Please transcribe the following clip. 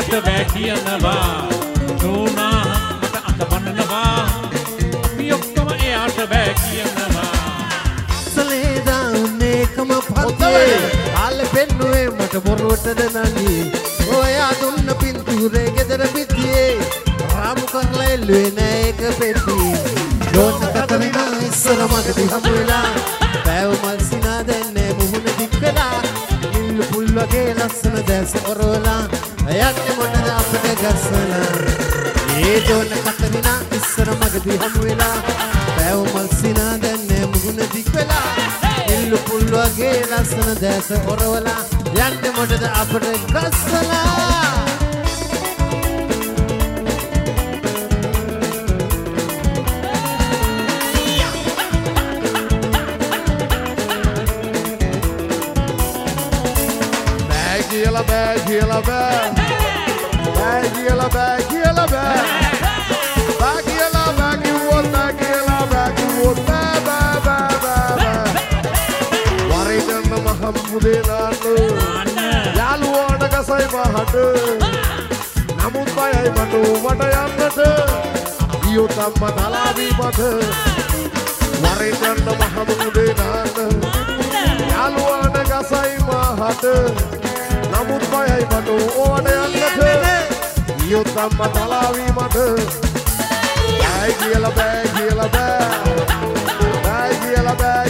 එයාට බෑ කියනවා නෝනා මට අත බන්නනවා අපි ඔක්කොම එයාට බෑ කියනවා සලේදා උන්නේකම පත්තේ ආල පෙන්නුවේ මට බොරුවටද නංගි ඔයා දුන්න පින්තූරේ ගෙදර පිටියේ රාමු කරලා එල්ලුවේ නෑ ඒක පෙට්ටි ඩෝන කතරිනා ඉස්සර මගදී හමු වෙලා බෑව මල් සිනා දැන්නේ මුහුණ දික් වෙලා නිල්ලු පුල් වගේ ලස්සන දැස ඔරවලා යන්නේ මොනද අපිට ගස්සලා ඒ ඩෝන කතරිනා ඉස්සර මගදී හමු වෙලා බෑව මල් සිනා දැන්නේ මුහුණ දික් වෙලා නිල්ලු පුල් වගේ ලස්සන දැස ඔරවලා යන්නේ මොනද අපිට ගස්සලා bෑ කියලා බෑ බෑ කියලා බෑ කියලා බෑ බෑ කියලා බෑ කිව්වොත් බෑ කියලා බෑ කිව්වොත් බෑ බෑ බෑ බෑ වරිදන්න මහම් පුදේ නාන්න යාළුවාට ගසයි මහට නමුත් බයයි මට මට යන්නට ඊයොත් අම්මා තලාවී මට වරිදන්න මහම් පුදේ නාන්න යාළුවාට ගසයි මහට නමුත් බයයි මට ඕවට යන්නට ඊයොත් අම්මා තලාවී මට බෑ කියලා බෑ කියලා බෑ බෑ කියලා බෑ